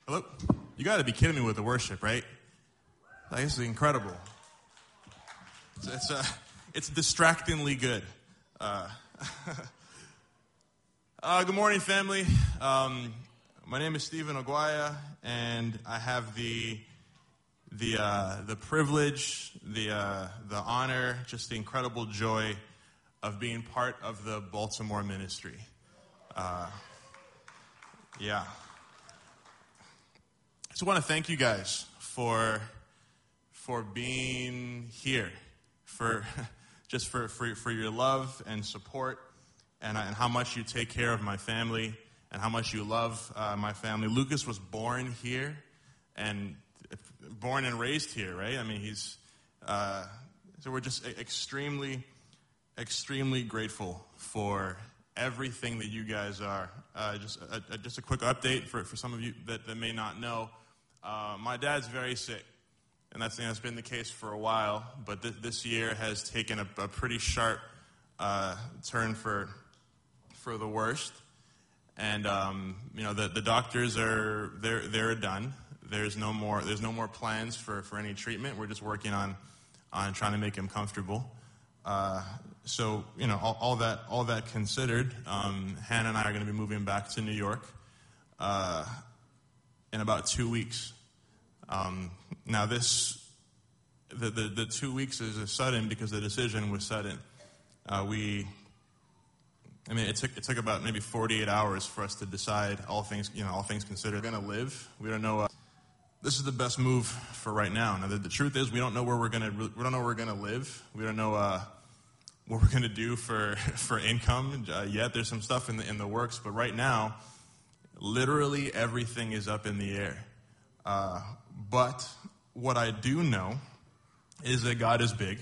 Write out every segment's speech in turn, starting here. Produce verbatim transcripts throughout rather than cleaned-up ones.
Hello? You got to be kidding me with the worship, right? Like, this is incredible. It's it's, uh, it's distractingly good. Uh, uh, good morning, family. Um, my name is Stephen Oguaya, and I have the the uh, the privilege, the uh, the honor, just the incredible joy of being part of the Baltimore ministry. Uh, yeah. I just want to thank you guys for for being here, for just for, for, for your love and support, and, and how much you take care of my family, and how much you love uh, my family. Lucas was born here, and born and raised here, right? I mean, he's uh, so we're just extremely, extremely grateful for everything that you guys are. Uh, just a, a, just a quick update for, for some of you that, that may not know. Uh, my dad's very sick, and that's, you know, that's been the case for a while, but th- this year has taken a, a pretty sharp uh, turn for for the worst. And um, you know, the, the doctors are they're they're done. There's no more there's no more plans for, for any treatment. We're just working on on trying to make him comfortable. Uh, so you know, all, all that all that considered, um, Hannah and I are going to be moving back to New York Uh, in about two weeks. Um, now this, the, the the two weeks is sudden because the decision was sudden. Uh, we, I mean, it took it took about maybe forty-eight hours for us to decide. All things, you know, all things considered, we're gonna live. We don't know. Uh, this is the best move for right now. Now the, the truth is, we don't know where we're gonna we don't know where we're gonna live. We don't know uh, what we're gonna do for for income uh, yet. There's some stuff in the in the works, but right now, literally everything is up in the air. Uh, but what I do know is that God is big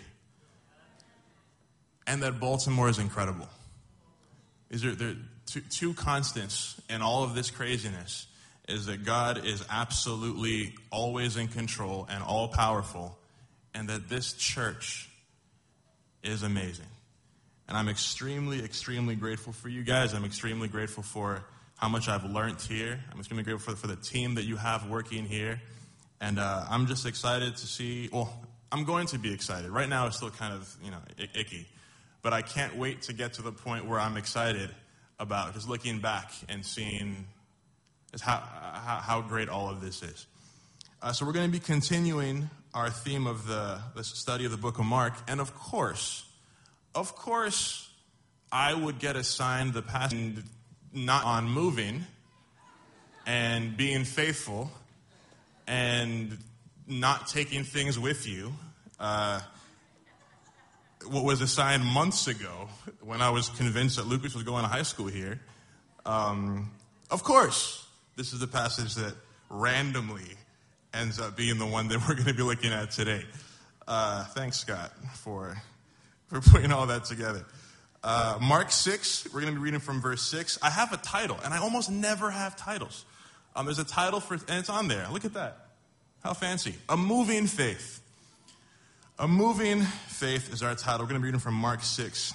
and that Baltimore is incredible. These are there are two, two constants in all of this craziness, is that God is absolutely always in control and all powerful, and that this church is amazing. And I'm extremely, extremely grateful for you guys. I'm extremely grateful for how much I've learned here. I'm extremely grateful for, for the team that you have working here. And uh, I'm just excited to see, well, I'm going to be excited. Right now it's still kind of, you know, icky. But I can't wait to get to the point where I'm excited about just looking back and seeing just how, how, how great all of this is. Uh, so we're going to be continuing our theme of the, the study of the book of Mark. And of course, of course, I would get assigned the passage not on moving and being faithful and not taking things with you. Uh, what was assigned months ago when I was convinced that Lucas was going to high school here. Um, of course, this is the passage that randomly ends up being the one that we're going to be looking at today. Uh, thanks, Scott, for for putting all that together. Uh, Mark six, we're going to be reading from verse six. I have a title, and I almost never have titles. Um, there's a title for, and it's on there. Look at that. How fancy. A Moving Faith. A Moving Faith is our title. We're going to be reading from Mark six.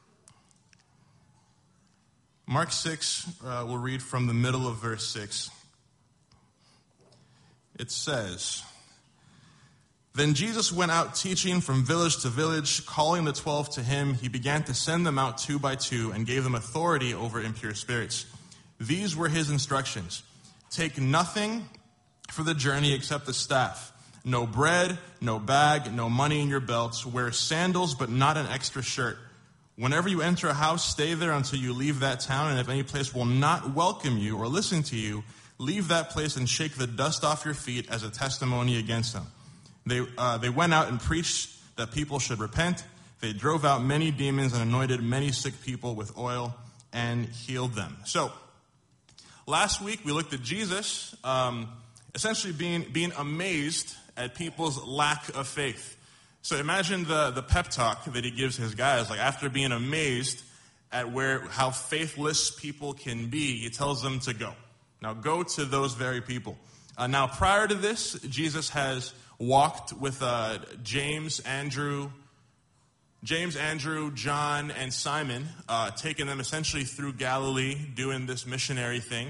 Mark six, uh, we'll read from the middle of verse six. It says, "Then Jesus went out teaching from village to village, calling the twelve to him. He began to send them out two by two and gave them authority over impure spirits. These were his instructions. Take nothing for the journey except the staff. No bread, no bag, no money in your belts. Wear sandals, but not an extra shirt. Whenever you enter a house, stay there until you leave that town. And if any place will not welcome you or listen to you, leave that place and shake the dust off your feet as a testimony against them." They uh, they went out and preached that people should repent. They drove out many demons and anointed many sick people with oil and healed them. So, last week we looked at Jesus um, essentially being being amazed at people's lack of faith. So imagine the, the pep talk that he gives his guys. Like, after being amazed at where how faithless people can be, he tells them to go. Now go to those very people. Uh, now prior to this, Jesus has walked with uh, James, Andrew, James, Andrew, John, and Simon, uh, taking them essentially through Galilee, doing this missionary thing.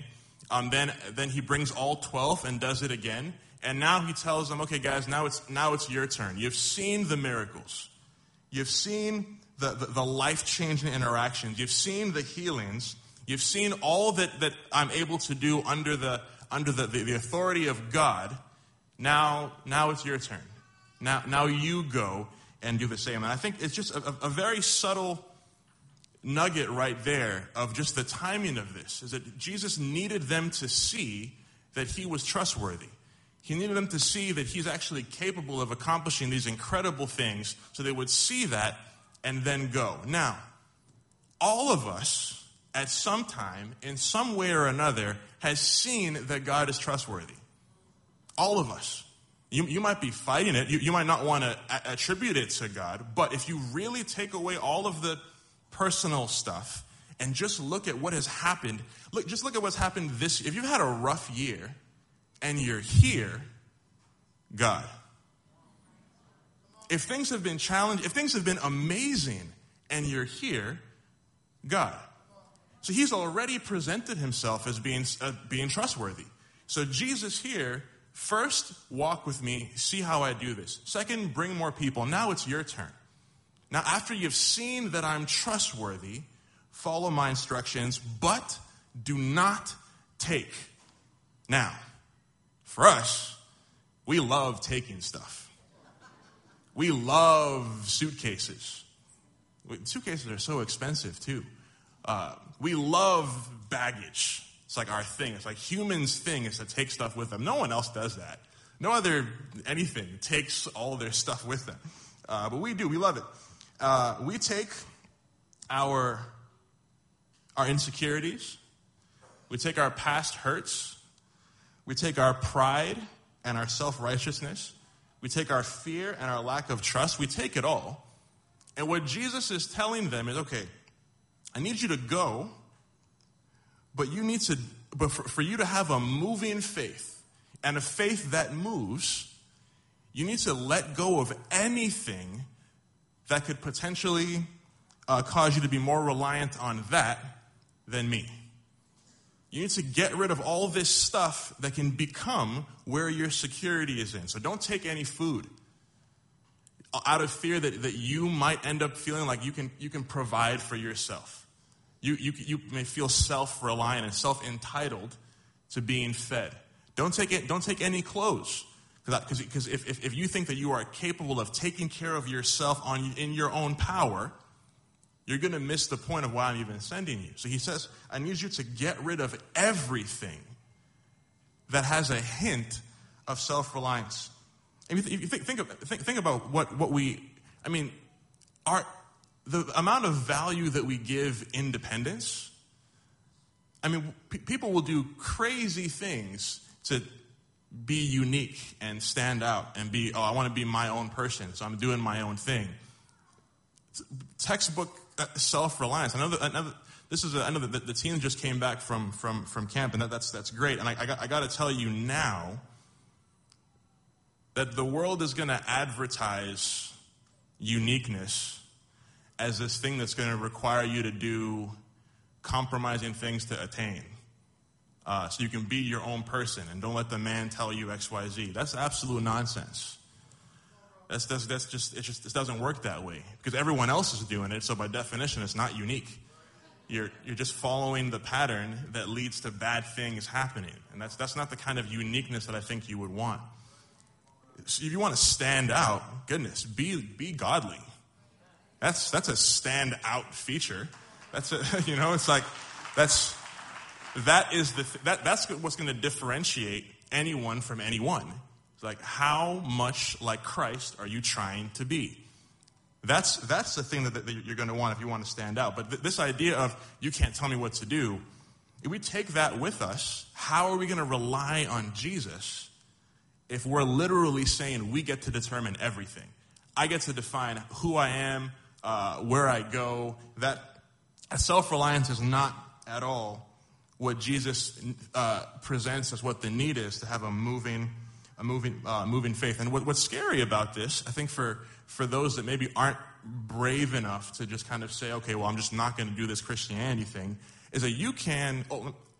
Um, then, then he brings all twelve and does it again. And now he tells them, okay, guys, now it's now it's your turn. You've seen the miracles. You've seen the, the, the life-changing interactions. You've seen the healings. You've seen all that, that I'm able to do under the under the, the, the authority of God. Now, now it's your turn. Now, now you go and do the same. And I think it's just a, a very subtle nugget right there of just the timing of this, is that Jesus needed them to see that he was trustworthy. He needed them to see that he's actually capable of accomplishing these incredible things, so they would see that and then go. Now, all of us, at some time, in some way or another, has seen that God is trustworthy. All of us. You, you might be fighting it. You, you might not want to a- attribute it to God, but if you really take away all of the personal stuff and just look at what has happened, look, just look at what's happened this year. If you've had a rough year and you're here, God. If things have been challenged, if things have been amazing and you're here, God. So he's already presented himself as being, uh, being trustworthy. So Jesus here, first, walk with me, see how I do this. Second, bring more people. Now it's your turn. Now, after you've seen that I'm trustworthy, follow my instructions, but do not take. Now, for us, we love taking stuff. We love suitcases. Suitcases are so expensive, too. Uh, we love baggage. It's like our thing. It's like humans' thing is to take stuff with them. No one else does that. No other anything takes all their stuff with them. Uh, but we do. We love it. Uh, we take our, our insecurities. We take our past hurts. We take our pride and our self-righteousness. We take our fear and our lack of trust. We take it all. And what Jesus is telling them is, okay, I need you to go, but you need to, but for, for you to have a moving faith and a faith that moves, you need to let go of anything that could potentially uh, cause you to be more reliant on that than me. You need to get rid of all this stuff that can become where your security is in. So don't take any food out of fear that, that you might end up feeling like you can you can provide for yourself. You, you, you may feel self-reliant and self-entitled to being fed. Don't take it. Don't take any clothes, because if, if if you think that you are capable of taking care of yourself on in your own power, you're going to miss the point of why I'm even sending you. So he says, I need you to get rid of everything that has a hint of self-reliance. And if you think, think, of, think, think about what, what we, I mean, our, the amount of value that we give independence. I mean, p- people will do crazy things to be unique and stand out and be, oh, I want to be my own person, so I'm doing my own thing. Textbook self-reliance. I know that, I know that this is. A, I know that the, the team just came back from from from camp, and that, that's that's great. And I, I got I got to tell you now that the world is going to advertise uniqueness as this thing that's going to require you to do compromising things to attain. Uh, so you can be your own person and don't let the man tell you X, Y, Z. That's absolute nonsense. That's, that's, that's just, it just, it doesn't work that way because everyone else is doing it. So by definition, it's not unique. You're, you're just following the pattern that leads to bad things happening. And that's, that's not the kind of uniqueness that I think you would want. So if you want to stand out, goodness, be, be godly. That's, that's a stand out feature. That's a, you know, it's like, that's, that is the, th- that, that's what's going to differentiate anyone from anyone. Like, how much like Christ are you trying to be? That's that's the thing that, that you're going to want if you want to stand out. But th- this idea of you can't tell me what to do, if we take that with us, how are we going to rely on Jesus if we're literally saying we get to determine everything? I get to define who I am, uh, where I go. That self-reliance is not at all what Jesus uh, presents as what the need is to have a moving A moving, uh, moving faith. And what, what's scary about this, I think for, for those that maybe aren't brave enough to just kind of say, okay, well, I'm just not going to do this Christianity thing, is that you can, oh,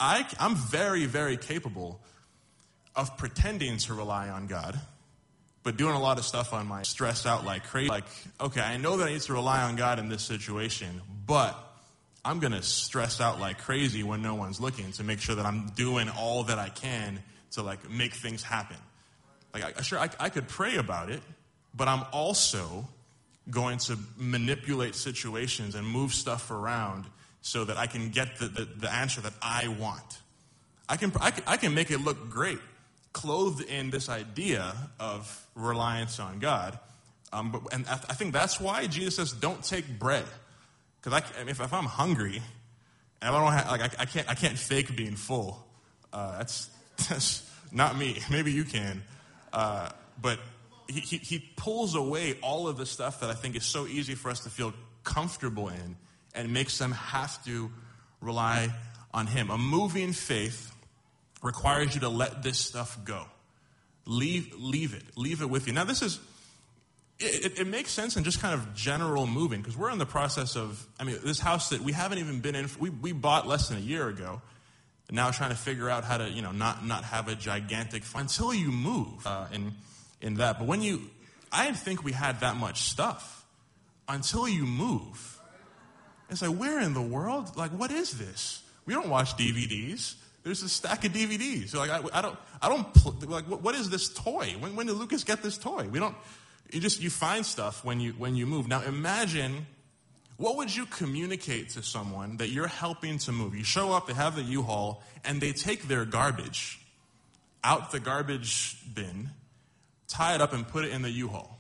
I, I'm very, very capable of pretending to rely on God, but doing a lot of stuff on my stressed out like crazy. Like, okay, I know that I need to rely on God in this situation, but I'm going to stress out like crazy when no one's looking to make sure that I'm doing all that I can to like make things happen. Like, I, sure, I, I could pray about it, but I'm also going to manipulate situations and move stuff around so that I can get the, the, the answer that I want. I can, I can I can make it look great, clothed in this idea of reliance on God. Um, but, and I, I think that's why Jesus says, don't take bread. Because I, if, if I'm hungry, and I don't have, like, I, I can't, I can't fake being full. Uh, that's, that's not me. Maybe you can. Uh, but he, he, he pulls away all of the stuff that I think is so easy for us to feel comfortable in and makes them have to rely on him. A moving faith requires you to let this stuff go. Leave, leave it. Leave it with you. Now, this is, it, it makes sense in just kind of general moving, because we're in the process of, I mean, this house that we haven't even been in, we, we bought less than a year ago. Now trying to figure out how to, you know, not, not have a gigantic, until you move uh, in, in that. But when you, I didn't think we had that much stuff until you move. It's like, where in the world? Like, what is this? We don't watch D V Ds. There's a stack of D V Ds. So like, I, I don't, I don't, pl- like, what, what is this toy? When, when did Lucas get this toy? We don't, you just, you find stuff when you, when you move. Now imagine, what would you communicate to someone that you're helping to move? You show up, they have the U-Haul, and they take their garbage out the garbage bin, tie it up, and put it in the U-Haul.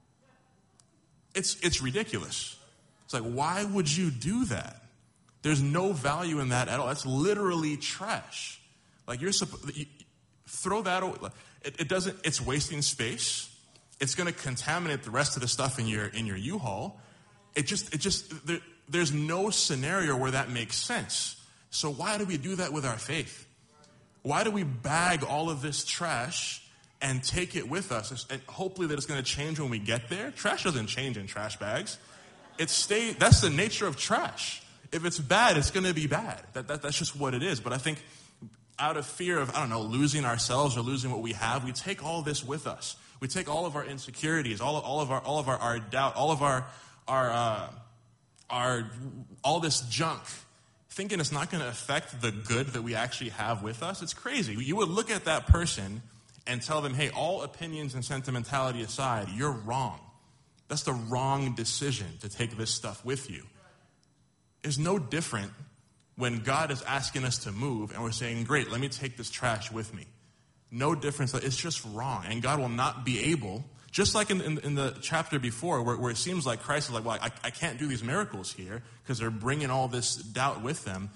It's, it's ridiculous. It's like, why would you do that? There's no value in that at all. That's literally trash. Like, you're supposed you, throw that away. It, it doesn't. It's wasting space. It's going to contaminate the rest of the stuff in your in your U-Haul. It just it just there, there's no scenario where that makes sense. So why do we do that with our faith? Why do we bag all of this trash and take it with us, and hopefully that it's going to change when we get there? Trash doesn't change in trash bags. It stay. That's the nature of trash. If it's bad, it's going to be bad. That, that, that's just what it is. But I think out of fear of, I don't know, losing ourselves or losing what we have, we take all this with us. We take all of our insecurities, all of, all of our all of our, our doubt, all of our our uh, our all this junk, thinking it's not going to affect the good that we actually have with us. It's crazy. You would look at that person and tell them, hey, all opinions and sentimentality aside, you're wrong. That's the wrong decision to take this stuff with you. It's no different when God is asking us to move and we're saying, great, let me take this trash with me. No difference. It's just wrong. And God will not be able, just like in, in, in the chapter before where, where it seems like Christ is like, well, I, I can't do these miracles here because they're bringing all this doubt with them.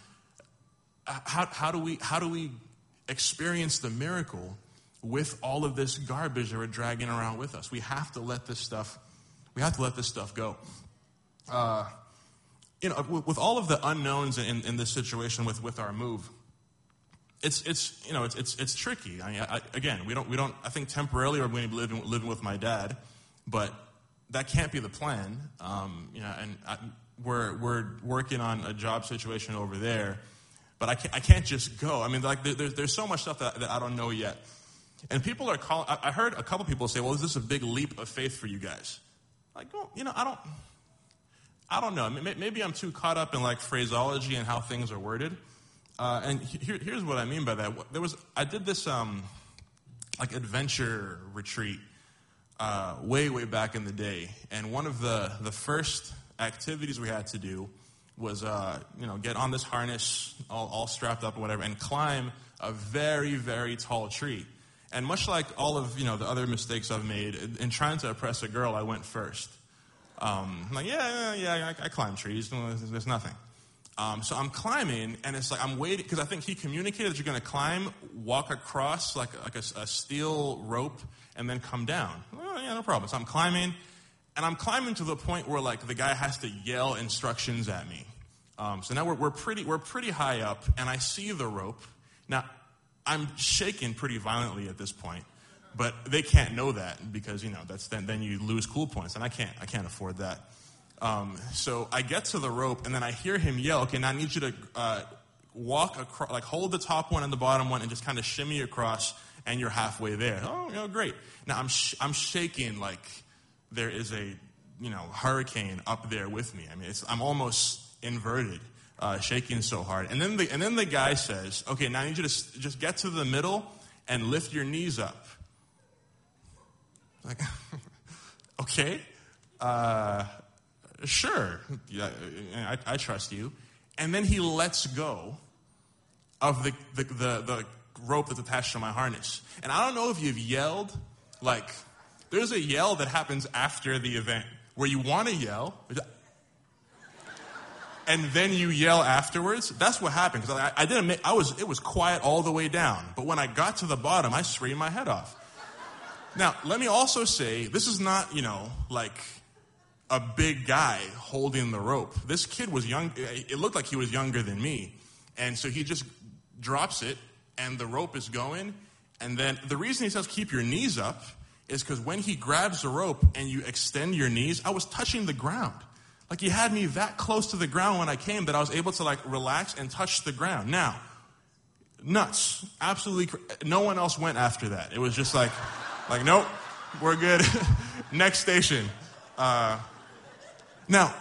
How, how do we, how do we experience the miracle with all of this garbage that we're dragging around with us? We have to let this stuff, we have to let this stuff go. Uh, You know, with all of the unknowns in, in this situation with, with our move, it's it's you know it's it's it's tricky. I mean, I, again, we don't we don't. I think temporarily we're going to be living living with my dad, but that can't be the plan. Um, you know, and I, we're we're working on a job situation over there, but I can't I can't just go. I mean, like there, there's there's so much stuff that, that I don't know yet, and people are calling. I, I heard a couple people say, "Well, is this a big leap of faith for you guys?" Like, well, you know, I don't. I don't know. Maybe I'm too caught up in like phraseology and how things are worded. Uh, and here, here's what I mean by that. There was I did this um, like adventure retreat uh, way way back in the day, and one of the the first activities we had to do was uh, you know get on this harness all, all strapped up or whatever and climb a very very tall tree. And much like all of you know the other mistakes I've made in, in trying to impress a girl, I went first. Um, I'm like, yeah, yeah, yeah, I, I climb trees. There's, there's nothing. Um, so I'm climbing, and it's like I'm waiting, because I think he communicated that you're going to climb, walk across like, like a, a steel rope, and then come down. Oh, yeah, no problem. So I'm climbing, and I'm climbing to the point where like the guy has to yell instructions at me. Um, so now we're, we're pretty we're pretty high up, and I see the rope. Now, I'm shaking pretty violently at this point. But they can't know that because, you know, that's then, then you lose cool points, and I can't I can't afford that. Um, so I get to the rope, and then I hear him yell, okay, now I need you to uh, walk across, like hold the top one and the bottom one and just kind of shimmy across, and you're halfway there. Oh, you know, great. Now I'm sh- I'm shaking like there is a, you know, hurricane up there with me. I mean, it's, I'm almost inverted, uh, shaking so hard. And then the and then the guy says, okay, now I need you to s- just get to the middle and lift your knees up. Like, okay, uh, sure, yeah, I, I trust you. And then he lets go of the, the, the, the rope that's attached to my harness. And I don't know if you've yelled, like, there's a yell that happens after the event where you want to yell, and then you yell afterwards. That's what happened, because I, I didn't make, I was, it was quiet all the way down. But when I got to the bottom, I screamed my head off. Now, let me also say, this is not, you know, like a big guy holding the rope. This kid was young. It looked like he was younger than me. And so he just drops it, and the rope is going. And then the reason he says keep your knees up is because when he grabs the rope and you extend your knees, I was touching the ground. Like, he had me that close to the ground when I came that I was able to, like, relax and touch the ground. Now, nuts. Absolutely. Cr- no one else went after that. It was just like... Like, nope, we're good. Next station. Uh, now,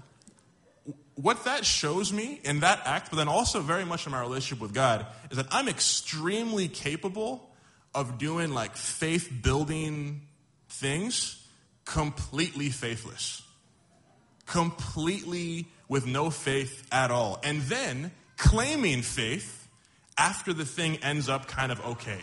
what that shows me in that act, but then also very much in my relationship with God, is that I'm extremely capable of doing, like, faith-building things completely faithless. Completely with no faith at all. And then claiming faith after the thing ends up kind of okay.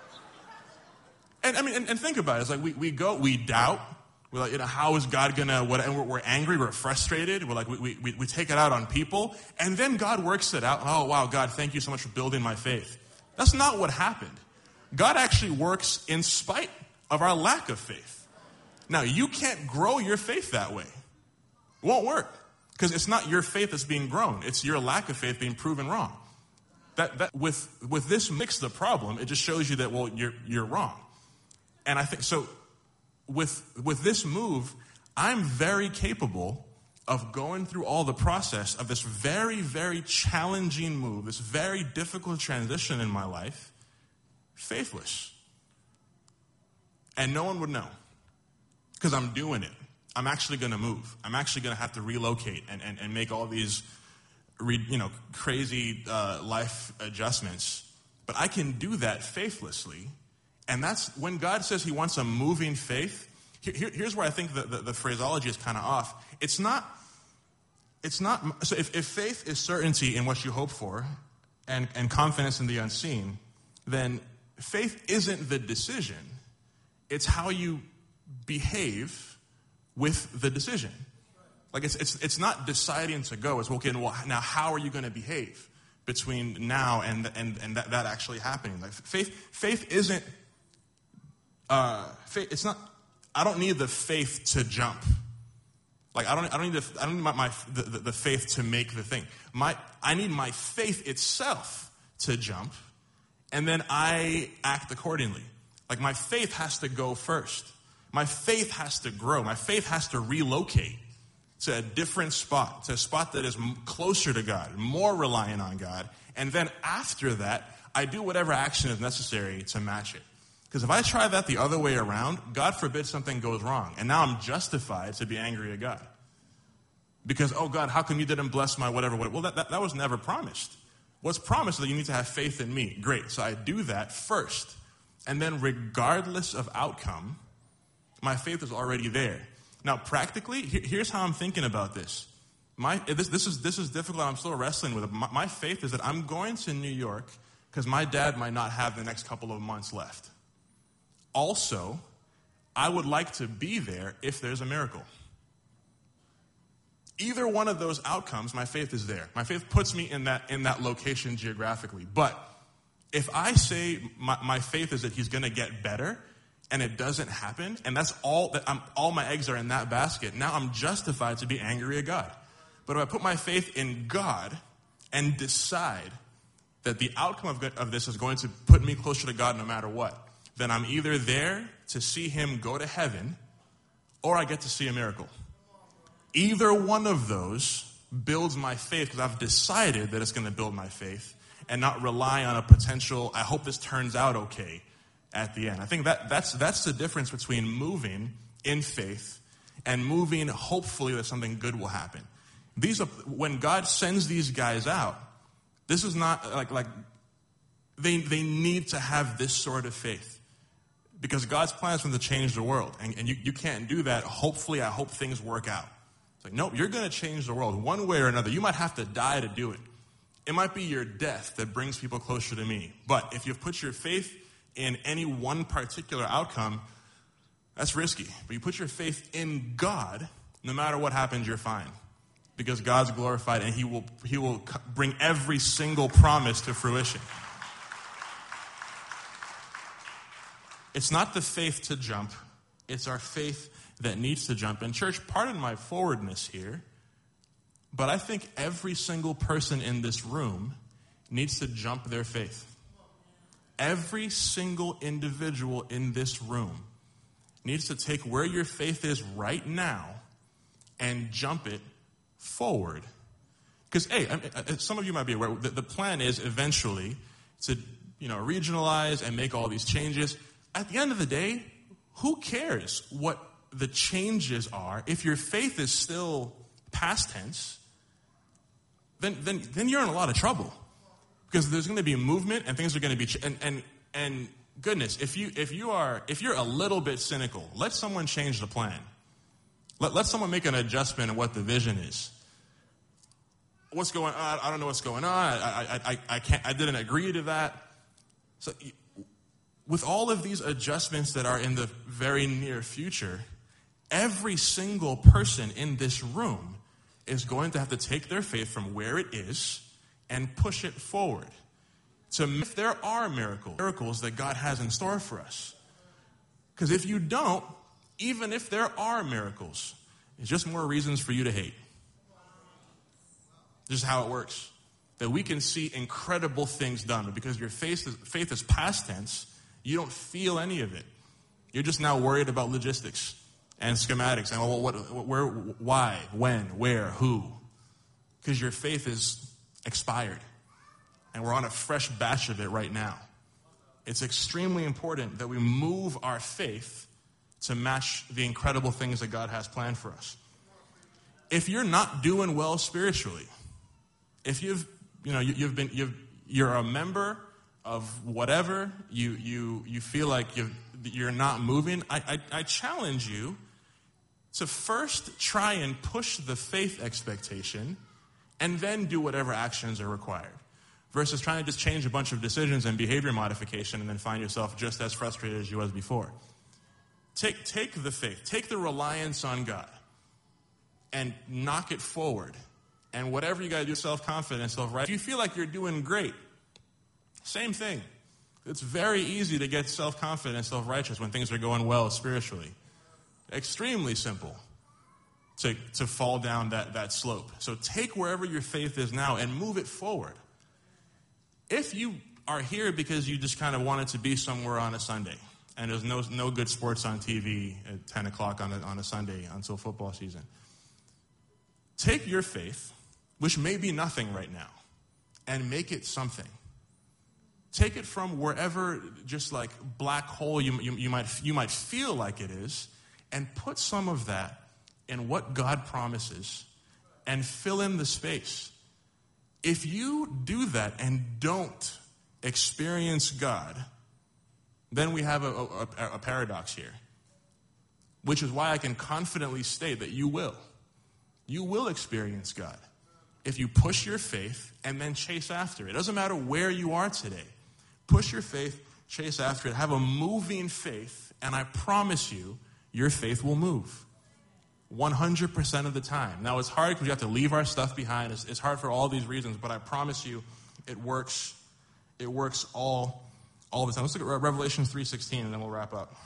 And I mean, and, and think about it. It's like we, we go, we doubt. We're like, you know, how is God gonna? What? And we're, we're angry. We're frustrated. We're like, we, we we take it out on people, and then God works it out. Oh wow, God, thank you so much for building my faith. That's not what happened. God actually works in spite of our lack of faith. Now, you can't grow your faith that way. It won't work, because it's not your faith that's being grown. It's your lack of faith being proven wrong. That that with with this mix the problem, it just shows you that, well, you're you're wrong. And I think, so with with this move, I'm very capable of going through all the process of this very, very challenging move, this very difficult transition in my life, faithless. And no one would know, because I'm doing it. I'm actually going to move. I'm actually going to have to relocate and, and, and make all these re, you know, crazy uh, life adjustments. But I can do that faithlessly. And that's when God says he wants a moving faith. Here, here's where I think the, the, the phraseology is kind of off. It's not, it's not, so if, if faith is certainty in what you hope for and, and confidence in the unseen, then faith isn't the decision. It's how you behave with the decision. Like, it's it's it's not deciding to go. It's, okay, well, now how are you going to behave between now and and, and that, that actually happening? Like, faith faith isn't, Uh, faith, it's not. I don't need the faith to jump. Like I don't. I don't need the. I don't need my, my the, the, the faith to make the thing. My. I need my faith itself to jump, and then I act accordingly. Like, my faith has to go first. My faith has to grow. My faith has to relocate to a different spot, to a spot that is closer to God, more reliant on God. And then after that, I do whatever action is necessary to match it. Because if I try that the other way around, God forbid something goes wrong. And now I'm justified to be angry at God. Because, oh God, how come you didn't bless my whatever, whatever? Well, that, that, that was never promised. What's promised is that you need to have faith in me. Great. So I do that first. And then regardless of outcome, my faith is already there. Now, practically, here, here's how I'm thinking about this. My this, this is this is difficult. I'm still wrestling with it. My, my faith is that I'm going to New York because my dad might not have the next couple of months left. Also, I would like to be there if there's a miracle. Either one of those outcomes, my faith is there. My faith puts me in that in that location geographically. But if I say my, my faith is that he's going to get better, and it doesn't happen, and that's all that I'm, all my eggs are in that basket, now I'm justified to be angry at God. But if I put my faith in God and decide that the outcome of, of this is going to put me closer to God no matter what, then I'm either there to see him go to heaven, or I get to see a miracle. Either one of those builds my faith because I've decided that it's going to build my faith and not rely on a potential, I hope this turns out okay at the end. I think that that's that's the difference between moving in faith and moving hopefully that something good will happen. These are, when God sends these guys out, this is not like, like they, they need to have this sort of faith. Because God's plan is for them to change the world. And, and you, you can't do that. Hopefully, I hope things work out. It's like, no, you're going to change the world one way or another. You might have to die to do it. It might be your death that brings people closer to me. But if you've put your faith in any one particular outcome, that's risky. But you put your faith in God, no matter what happens, you're fine. Because God's glorified and he will, he will bring every single promise to fruition. It's not the faith to jump. It's our faith that needs to jump. And church, pardon my forwardness here, but I think every single person in this room needs to jump their faith. Every single individual in this room needs to take where your faith is right now and jump it forward. Because, hey, I mean, some of you might be aware, the, the plan is eventually to, you know, regionalize and make all these changes. At the end of the day, who cares what the changes are if your faith is still past tense? Then, then, then you're in a lot of trouble because there's going to be a movement and things are going to be ch- and and and goodness, if you if you are if you're a little bit cynical, let someone change the plan. Let let someone make an adjustment in what the vision is. What's going on? I don't know what's going on. I I I, I can't. I didn't agree to that. So. With all of these adjustments that are in the very near future, every single person in this room is going to have to take their faith from where it is and push it forward. So if there are miracles, miracles that God has in store for us. Because if you don't, even if there are miracles, it's just more reasons for you to hate. Just how it works. That we can see incredible things done, but because your faith is, faith is past tense, you don't feel any of it. You're just now worried about logistics and schematics and well, what, where, why, when, where, who. Because your faith is expired. And we're on a fresh batch of it right now. It's extremely important that we move our faith to match the incredible things that God has planned for us. If you're not doing well spiritually, if you've, you know, you, you've been, you've, you're a member of whatever, you you you feel like you you're not moving, I, I I challenge you to first try and push the faith expectation and then do whatever actions are required. Versus trying to just change a bunch of decisions and behavior modification and then find yourself just as frustrated as you was before. Take take the faith, take the reliance on God and knock it forward. And whatever you got to do, self-confidence, self-right. If you feel like you're doing great, same thing. It's very easy to get self-confident and self-righteous when things are going well spiritually. Extremely simple to, to fall down that, that slope. So take wherever your faith is now and move it forward. If you are here because you just kind of wanted to be somewhere on a Sunday and there's no no good sports on T V at ten o'clock on a, on a Sunday until football season, take your faith, which may be nothing right now, and make it something. Take it from wherever, just like black hole you, you, you might you might feel like it is, and put some of that in what God promises and fill in the space. If you do that and don't experience God, then we have a, a, a paradox here, which is why I can confidently state that you will. You will experience God if you push your faith and then chase after it. It doesn't matter where you are today. Push your faith, chase after it, have a moving faith, and I promise you, your faith will move. one hundred percent of the time. Now, it's hard because we have to leave our stuff behind. It's, it's hard for all these reasons, but I promise you, it works. It works all, all the time. Let's look at Revelation three sixteen, and then we'll wrap up.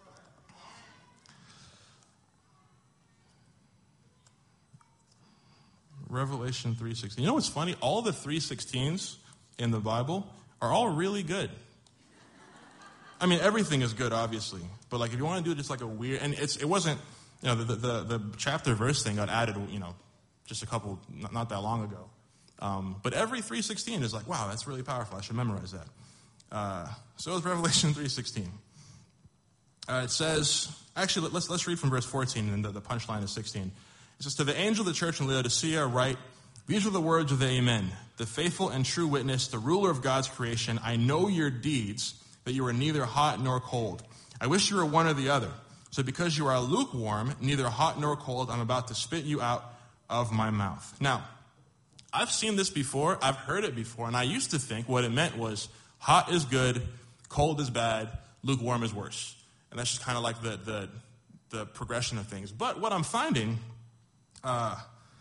Revelation three sixteen. You know what's funny? All the three sixteens in the Bible are all really good. I mean, everything is good, obviously. But like, if you want to do just like a weird, and it's it wasn't, you know, the the, the chapter verse thing got added, you know, just a couple, not that long ago. Um, but every three sixteen is like, wow, that's really powerful. I should memorize that. Uh, so is Revelation three sixteen. Uh, it says, actually, let's let's read from verse fourteen, and the, the punchline is sixteen. It says, to the angel of the church in Laodicea write, these are the words of the Amen, the faithful and true witness, the ruler of God's creation. I know your deeds, that you are neither hot nor cold. I wish you were one or the other. So because you are lukewarm, neither hot nor cold, I'm about to spit you out of my mouth. Now, I've seen this before. I've heard it before. And I used to think what it meant was hot is good, cold is bad, lukewarm is worse. And that's just kind of like the, the, the progression of things. But what I'm finding, uh,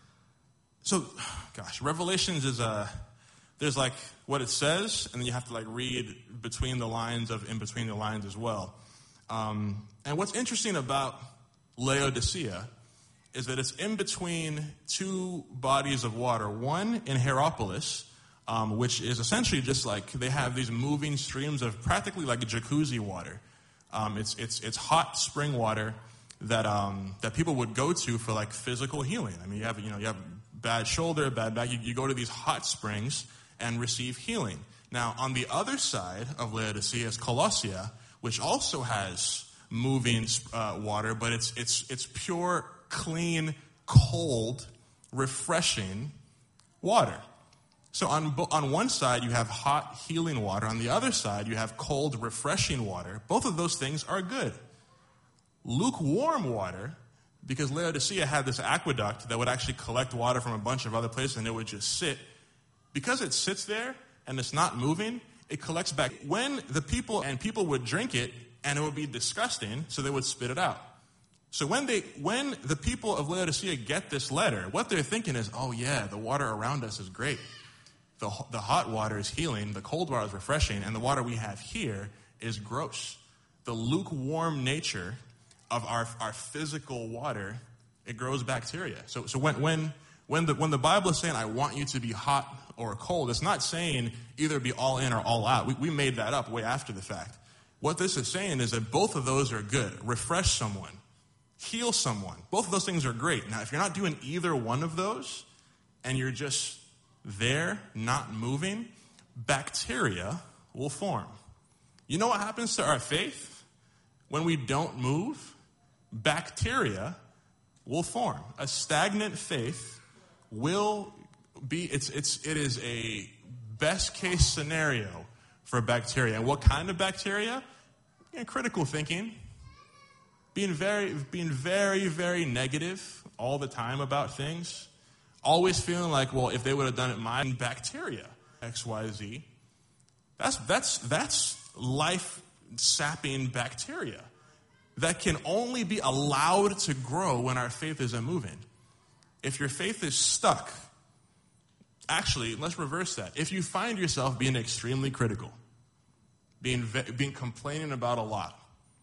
so, gosh, Revelations is a, there's like what it says, and then you have to like read between the lines of in between the lines as well. Um, and what's interesting about Laodicea is that it's in between two bodies of water. One in Hierapolis, um, which is essentially just like they have these moving streams of practically like jacuzzi water. Um, it's it's it's hot spring water that um, that people would go to for like physical healing. I mean, you have you know you have bad shoulder, bad back. You, you go to these hot springs and receive healing. Now, on the other side of Laodicea is Colossia, which also has moving uh, water, but it's it's it's pure, clean, cold, refreshing water. So on on one side you have hot, healing water. On the other side you have cold, refreshing water. Both of those things are good. Lukewarm water, because Laodicea had this aqueduct that would actually collect water from a bunch of other places, and it would just sit. Because it sits there and it's not moving, it collects back. When the people and people would drink it, and it would be disgusting, so they would spit it out. So when they, when the people of Laodicea get this letter, what they're thinking is, oh yeah, the water around us is great. The, the hot water is healing, the cold water is refreshing, and the water we have here is gross. The lukewarm nature of our, our physical water, it grows bacteria. So, so when, when, when, the, when the Bible is saying, I want you to be hot or cold, it's not saying either be all in or all out. We, we made that up way after the fact. What this is saying is that both of those are good. Refresh someone. Heal someone. Both of those things are great. Now, if you're not doing either one of those, and you're just there, not moving, bacteria will form. You know what happens to our faith? When we don't move, bacteria will form. A stagnant faith will be, it's, it's, it is a best case scenario for bacteria. And what kind of bacteria? Yeah, critical thinking. Being very, being very, very negative all the time about things. Always feeling like, well, if they would have done it, my bacteria, X, Y, Z. That's, that's, that's life-sapping bacteria that can only be allowed to grow when our faith isn't moving. If your faith is stuck, actually, let's reverse that. If you find yourself being extremely critical, being, being complaining about a lot,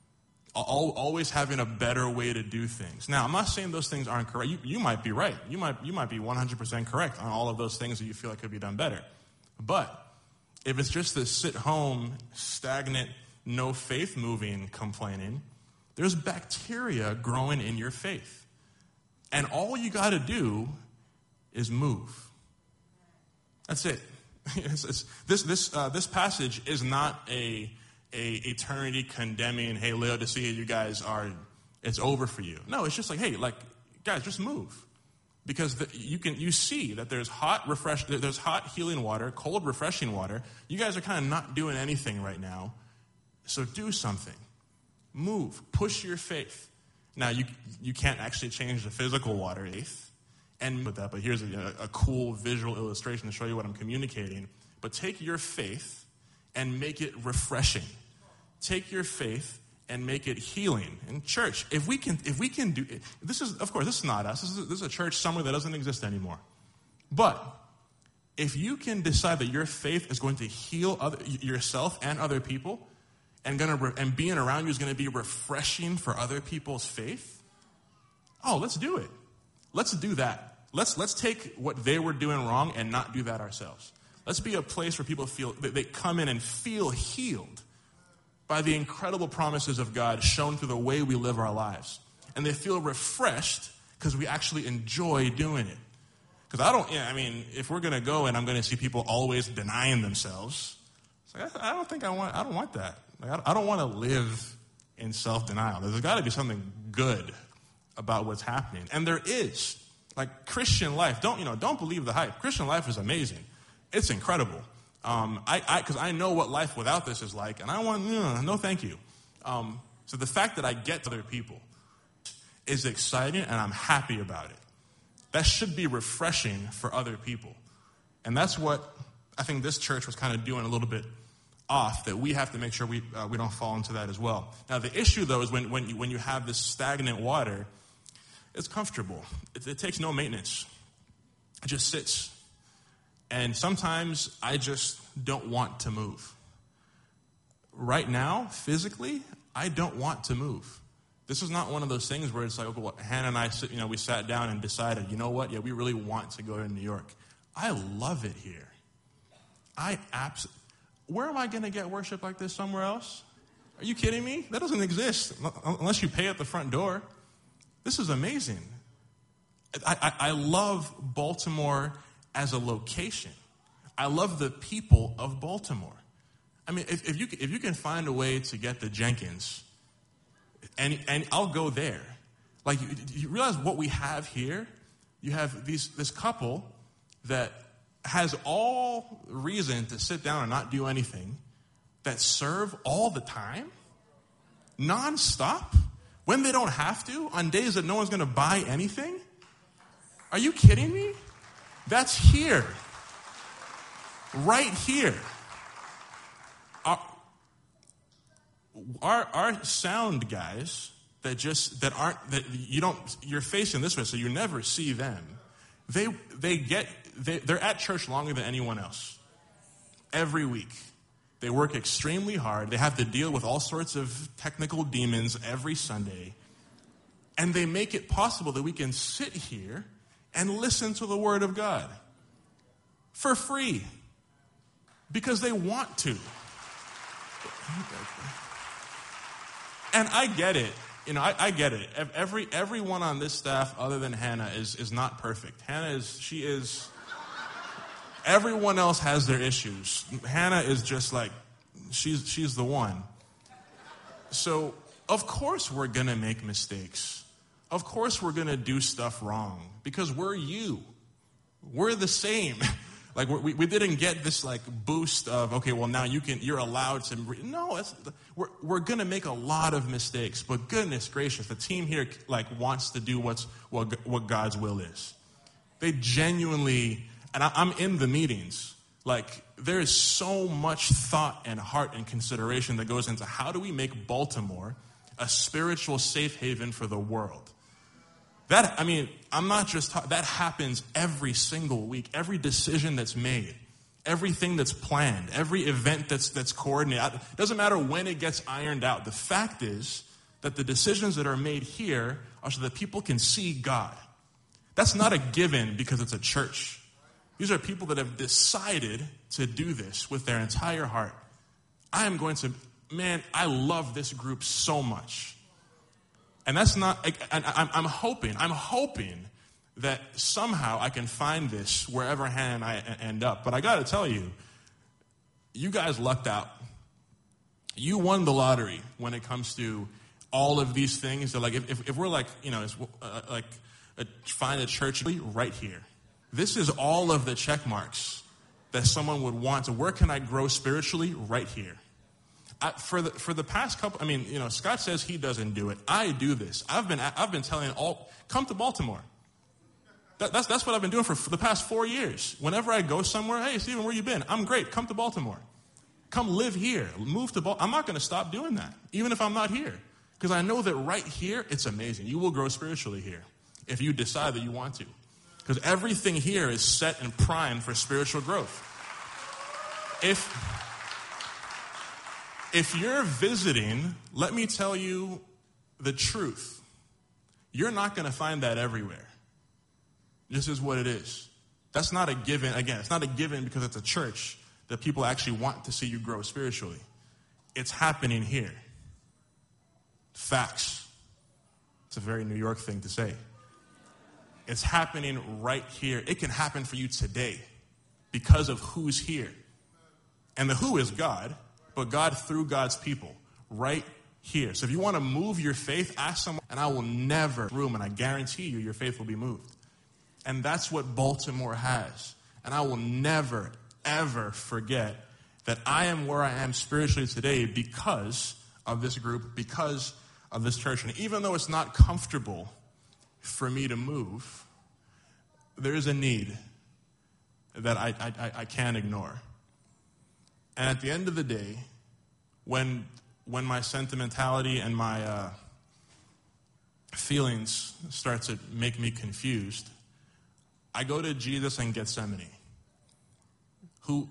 always having a better way to do things. Now, I'm not saying those things aren't correct. You, you might be right. You might, you might be one hundred percent correct on all of those things that you feel like could be done better. But if it's just this sit-home, stagnant, no faith moving complaining, there's bacteria growing in your faith. And all you got to do is move. That's it. It's, it's, this, this, uh, this passage is not a... a eternity condemning, hey, Laodicea, you guys are, it's over for you. No, it's just like, hey, like, guys, just move. Because the, you can, you see that there's hot, refresh, there's hot healing water, cold, refreshing water. You guys are kind of not doing anything right now. So do something. Move. Push your faith. Now, you you can't actually change the physical water, eighth, and with that, but here's a, a cool visual illustration to show you what I'm communicating. But take your faith and make it refreshing. Take your faith and make it healing. In church, if we can, if we can do this is, of course, this is not us. This is, this is a church somewhere that doesn't exist anymore. But if you can decide that your faith is going to heal other, yourself and other people, and gonna and being around you is going to be refreshing for other people's faith, oh, let's do it. Let's do that. Let's let's take what they were doing wrong and not do that ourselves. Let's be a place where people feel, they come in and feel healed by the incredible promises of God shown through the way we live our lives. And they feel refreshed because we actually enjoy doing it. Because I don't, yeah, I mean, if we're going to go and I'm going to see people always denying themselves, it's like, I, I don't think I want, I don't want that. Like, I, I don't want to live in self-denial. There's got to be something good about what's happening. And there is. Like, Christian life, don't, you know, don't believe the hype. Christian life is amazing. It's incredible. Um, I, I, because I know what life without this is like, and I want, no, no thank you. Um, so the fact that I get to other people is exciting, and I'm happy about it. That should be refreshing for other people. And that's what I think this church was kind of doing a little bit off, that we have to make sure we uh, we don't fall into that as well. Now, the issue, though, is when, when, you, when you have this stagnant water, it's comfortable. It, it takes no maintenance. It just sits. And sometimes I just don't want to move. Right now, physically, I don't want to move. This is not one of those things where it's like, okay, well, Hannah and I, you know, we sat down and decided, you know what? Yeah, we really want to go to New York. I love it here. I absolutely. Where am I going to get worship like this somewhere else? Are you kidding me? That doesn't exist unless you pay at the front door. This is amazing. I, I, I love Baltimore as a location. I love the people of Baltimore. I mean, if, if you if you can find a way to get the Jenkins, and and I'll go there. Like, you, you realize what we have here? You have these this couple that has all reason to sit down and not do anything, that serve all the time, nonstop, when they don't have to, on days that no one's going to buy anything. Are you kidding me? That's here. Right here. Our, our, our sound guys that just, that aren't, that you don't, you're facing this way, so you never see them. They, they get, they, they're at church longer than anyone else. Every week. They work extremely hard. They have to deal with all sorts of technical demons every Sunday. And they make it possible that we can sit here and listen to the Word of God for free because they want to. And I get it. You know, I, I get it. Every everyone on this staff, other than Hannah, is is not perfect. Hannah is, she is, everyone else has their issues. Hannah is just like, she's she's the one. So, of course we're going to make mistakes. Of course we're going to do stuff wrong because we're you. We're the same. Like, we, we didn't get this, like, boost of, okay, well, now you can, you're allowed to. Re- no, it's, we're, we're going to make a lot of mistakes. But goodness gracious, the team here, like, wants to do what's what, what God's will is. They genuinely, and I, I'm in the meetings, like, there is so much thought and heart and consideration that goes into how do we make Baltimore a spiritual safe haven for the world. That, I mean, I'm not just talking, that happens every single week. Every decision that's made, everything that's planned, every event that's that's coordinated. It doesn't matter when it gets ironed out. The fact is that the decisions that are made here are so that people can see God. That's not a given because it's a church. These are people that have decided to do this with their entire heart. I am going to, man, I love this group so much. And that's not, and I'm hoping, I'm hoping that somehow I can find this wherever Hannah and I end up. But I got to tell you, you guys lucked out. You won the lottery when it comes to all of these things. So like, if, if we're like, you know, uh, like a, find a church right here. This is all of the check marks that someone would want. So where can I grow spiritually? Right here. I, for the for the past couple, I mean, you know, Scott says he doesn't do it. I do this. I've been I've been telling all, come to Baltimore. That, that's that's what I've been doing for, for the past four years. Whenever I go somewhere, hey, Stephen, where you been? I'm great. Come to Baltimore. Come live here. Move to Baltimore. I'm not going to stop doing that, even if I'm not here, because I know that right here, it's amazing. You will grow spiritually here if you decide that you want to, because everything here is set and primed for spiritual growth. If If you're visiting, let me tell you the truth. You're not going to find that everywhere. This is what it is. That's not a given. Again, it's not a given because it's a church that people actually want to see you grow spiritually. It's happening here. Facts. It's a very New York thing to say. It's happening right here. It can happen for you today because of who's here. And the who is God, but God through God's people right here. So if you want to move your faith, ask someone, and I will never room, and I guarantee you your faith will be moved. And that's what Baltimore has. And I will never, ever forget that I am where I am spiritually today because of this group, because of this church. And even though it's not comfortable for me to move, there is a need that I, I, I can't ignore. And at the end of the day, when when my sentimentality and my uh, feelings start to make me confused, I go to Jesus in Gethsemane, who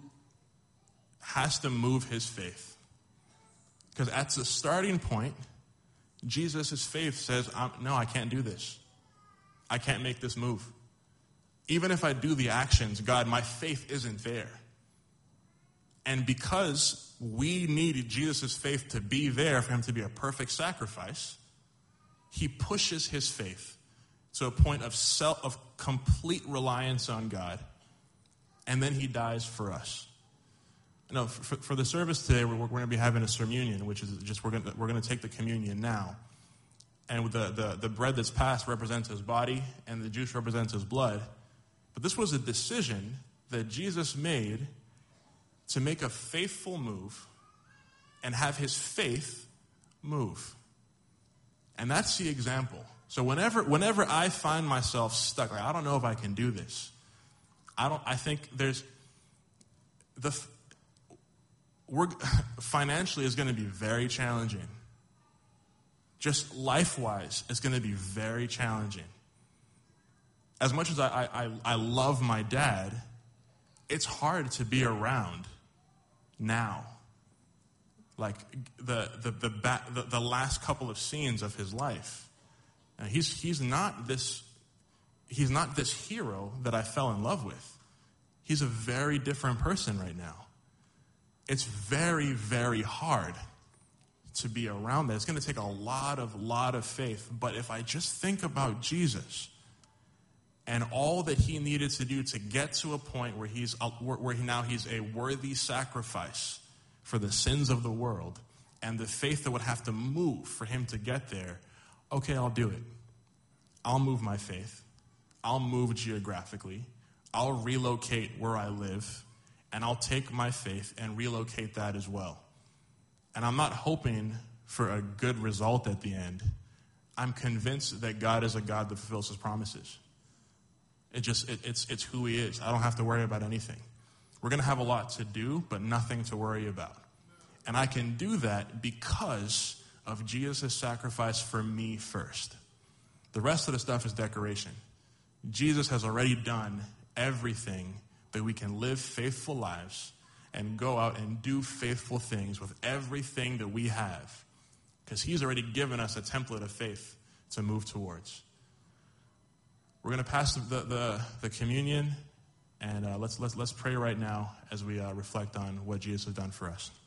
has to move his faith. Because at the starting point, Jesus' faith says, no, I can't do this. I can't make this move. Even if I do the actions, God, my faith isn't there. And because we needed Jesus' faith to be there for him to be a perfect sacrifice, he pushes his faith to a point of self, of complete reliance on God, and then he dies for us. No, for, for the service today, we're, we're going to be having a communion, which is just we're going to, we're going to take the communion now. And the, the, the bread that's passed represents his body, and the juice represents his blood. But this was a decision that Jesus made to make a faithful move and have his faith move. And that's the example. So whenever whenever I find myself stuck, like, I don't know if I can do this. I don't. I think there's the we're financially is going to be very challenging. Just life-wise, it's going to be very challenging. As much as I, I, I love my dad, it's hard to be around now. Like the the the, ba- the, the last couple of scenes of his life. Now he's he's not this he's not this hero that I fell in love with. He's a very different person right now. It's very, very hard to be around that. It's going to take a lot of, lot of faith. But if I just think about Jesus and all that he needed to do to get to a point where he's where he, now he's a worthy sacrifice for the sins of the world, and the faith that would have to move for him to get there, okay, I'll do it. I'll move my faith. I'll move geographically. I'll relocate where I live, and I'll take my faith and relocate that as well. And I'm not hoping for a good result at the end. I'm convinced that God is a God that fulfills his promises. It just, it, it's, it's who he is. I don't have to worry about anything. We're going to have a lot to do, but nothing to worry about. And I can do that because of Jesus' sacrifice for me first. The rest of the stuff is decoration. Jesus has already done everything that we can live faithful lives and go out and do faithful things with everything that we have, because he's already given us a template of faith to move towards. We're going to pass the, the, the communion, and uh, let's, let's, let's pray right now as we uh, reflect on what Jesus has done for us.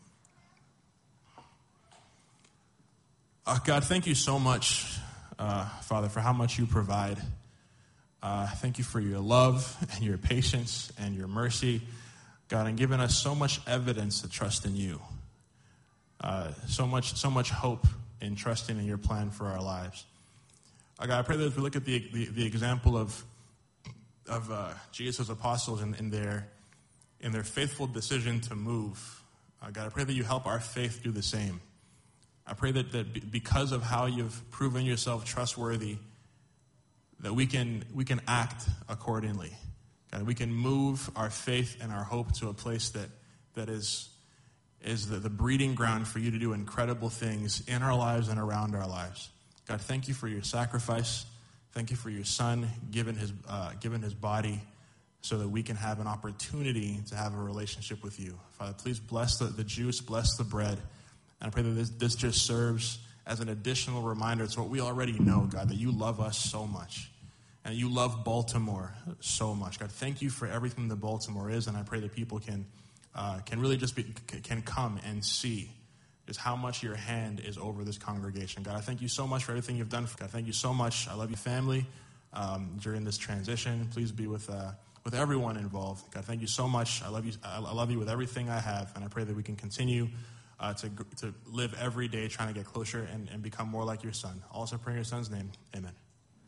Uh, God, thank you so much, uh, Father, for how much you provide. Uh, thank you for your love and your patience and your mercy, God, and giving us so much evidence to trust in you. Uh, so much, so much hope in trusting in your plan for our lives. Uh, God, I pray that as we look at the the, the example of of uh, Jesus' apostles in, in their in their faithful decision to move, uh, God, I pray that you help our faith do the same. I pray that, that because of how you've proven yourself trustworthy, that we can we can act accordingly. God, we can move our faith and our hope to a place that that is is the, the breeding ground for you to do incredible things in our lives and around our lives. God, thank you for your sacrifice. Thank you for your son giving his uh, giving his body so that we can have an opportunity to have a relationship with you. Father, please bless the, the juice, bless the bread. And I pray that this, this just serves as an additional reminder to what we already know, God, that you love us so much. And you love Baltimore so much. God, thank you for everything that Baltimore is. And I pray that people can uh, can really just be, can come and see just how much your hand is over this congregation. God, I thank you so much for everything you've done. God, thank you so much. I love you, family. um, during this transition. Please be with uh, with everyone involved. God, thank you so much. I love you. I love you with everything I have, and I pray that we can continue uh, to to live every day trying to get closer and, and become more like your Son. Also, pray in your Son's name. Amen.